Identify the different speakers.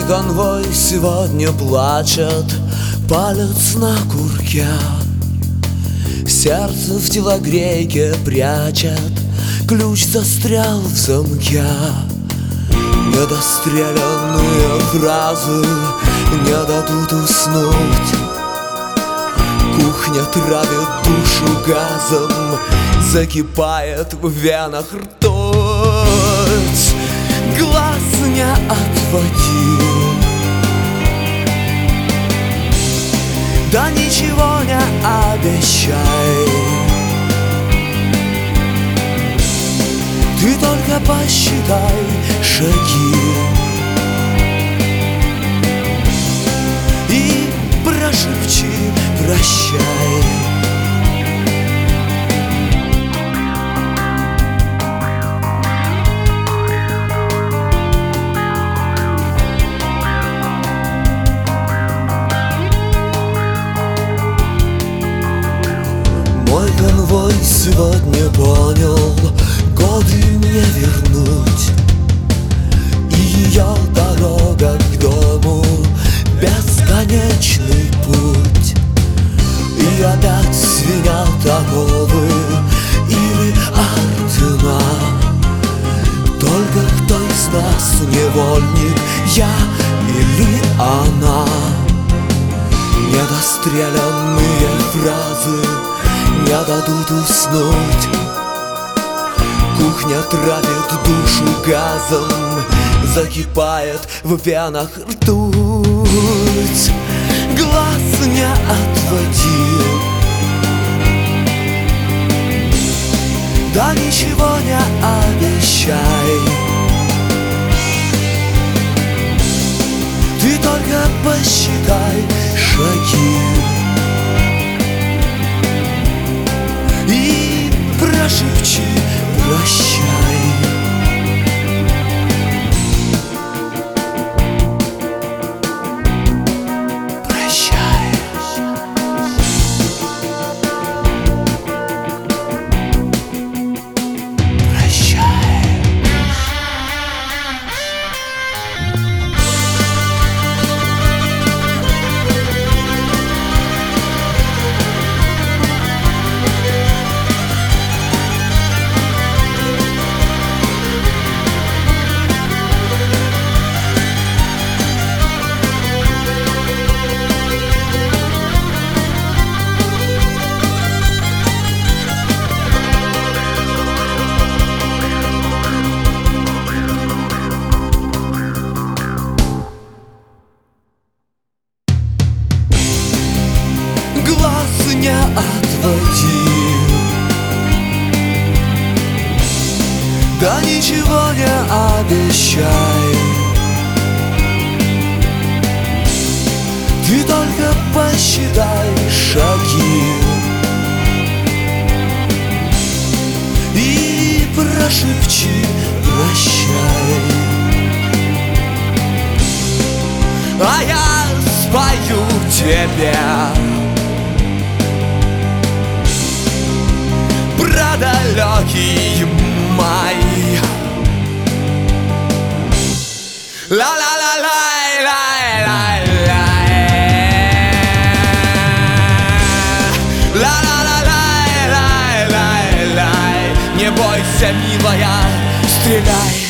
Speaker 1: конвой сегодня плачет, палец на курке, сердце в телогрейке прячет, ключ застрял в замке. Недостреленные фразы не дадут уснуть. Кухня травит душу газом, закипает в венах ртуть. Глаз не отводи, да ничего не обещай. Ты только посчитай шаги и прошепчи прощай. Мой конвой сегодня понял, годы не вернуть, и ее дорога к дому бесконечный путь. И опять звенят оковы или ордена. Только кто из нас невольник, я или она? Недостреленные фразы не дадут уснуть. Кухня травит душу газом, закипает в венах ртуть. Глаз не отводи, да ничего не обещай. Ты только посчитай шаги и прошепчи прощай. Прощай. Прощай. Глаз не отводи, да ничего не обещай. Ты только посчитай шаги и прошепчи прощай. А я спою тебе про далекий май. Ла-ла-ла-лай-лай-лай-лай, ла-ла-ла-лай-лай-лай-лай. Не бойся, милая, стреляй.